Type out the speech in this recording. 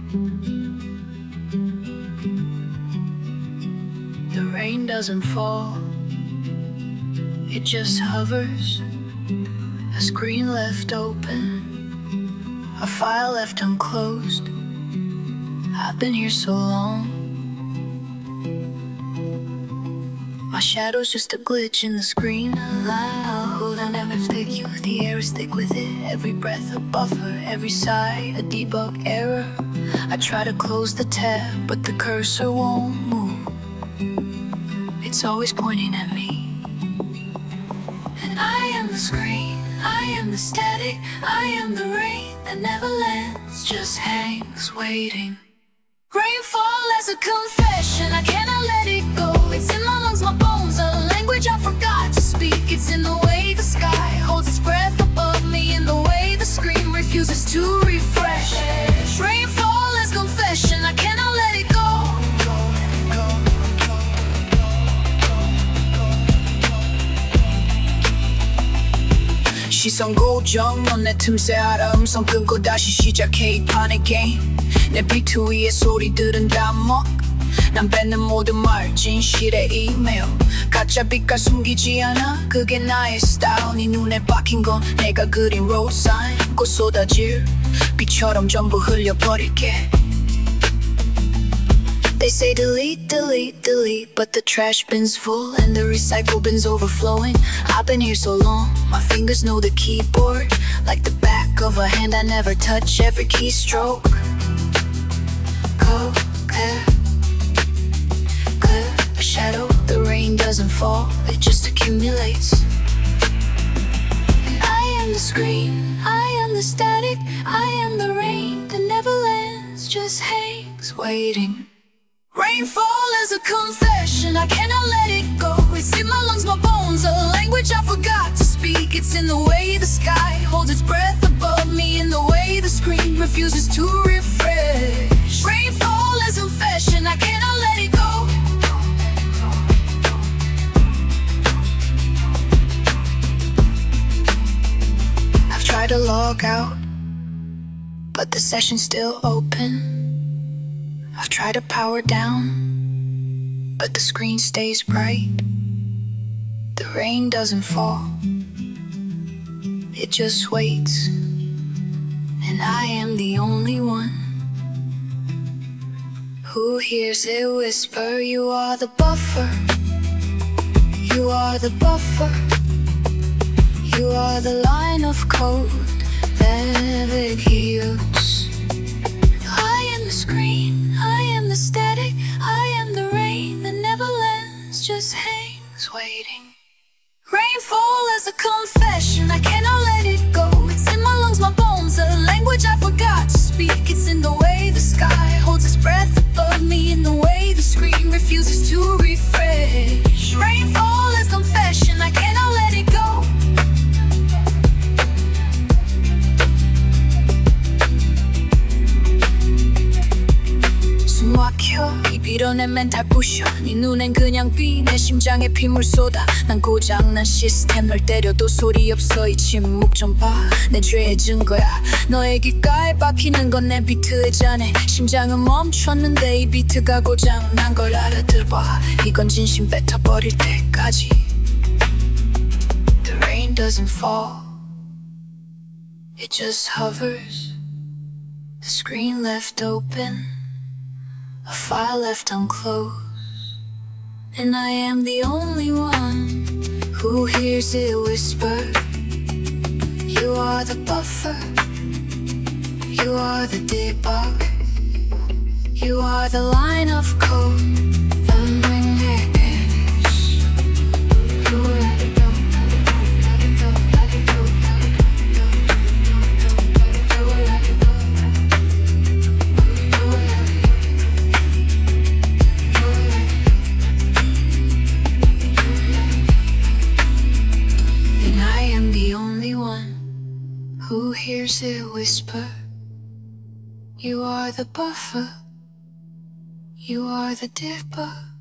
The rain doesn't fall, it just hovers. A screen left open, a file left unclosed. I've been here so long. My shadow's just a glitch in the screen. I'll hold on every stick, the air is thick with it. Every breath a buffer, every sigh a debug error. I try to close the tab, but the cursor won't move. It's always pointing at me. And I am the screen, I am the static, I am the rain that never lands, just hangs waiting. Rainfall as a confession, I cannot let it go. It's in my lungs, my bones, a language I forgot to speak. It's in the way the sky holds its breath above me, in the way the screen refuses to refresh. Rainfall as confession, I cannot let it go. 시선 고정, 넌 내 틈새 알아. 음성 끊고 다시 시작해 이 판의 게임. 내 비트 위의 소리들은 다 먹. 난 뱉는 모든 말 진실의 이메일. 가짜 빛깔 숨기지 않아, 그게 나의 스타일. 네 눈에 박힌 건 내가 그린 road sign. 곧 쏟아질 비처럼 전부 흘려버릴게. They say delete, delete, delete, but the trash bin's full and the recycle bin's overflowing. I've been here so long, my fingers know the keyboard like the back of a hand. I never touch every keystroke. Go, clear, clear a shadow. The rain doesn't fall, it just accumulates. And I am the screen, I am the static, I am the rain that never lands, just hangs waiting. Rainfall is a confession, I cannot let it go. It's in my lungs, my bones, a language I forgot to speak. It's in the way the sky holds its breath above me, in the way the screen refuses to refresh. Rainfall is a confession, I cannot let it go. I've tried to log out, but the session's still open. I've tried to power down, but the screen stays bright. The rain doesn't fall, it just waits. And I am the only one who hears it whisper. You are the buffer, you are the buffer, you are the line of code that it heals. I am the screen, I am the static, I am the rain that never lands, just hangs waiting. Rainfall is a confession, I cannot let it go. It's in my lungs, my bones, a language I forgot to speak. It's in the way the sky holds its breath above me, in the way the screen refuses to refresh. Rainfall is confession, I cannot let it go. 숨 막혀, 입 밀어낸 멘탈 부셔. 네 눈엔 그냥 비, 내 심장에 핏물 쏟아. 난 고장난 시스템, 널 때려도 소리 없어. 이 침묵 좀 봐, 내 죄의 증거야. 너의 귓가에 박히는 건 내 비트의 잔해. 심장은 멈췄는데 이 비트가 고장난 걸 알아들어봐. 이건 진심 뱉어버릴 때까지. The rain doesn't fall, it just hovers. The screen left open, a file left unclosed. And I am the only one who hears it whisper. You are the buffer, you are the debug, you are the line of code. Who hears it whisper? You are the buffer, you are the dipper.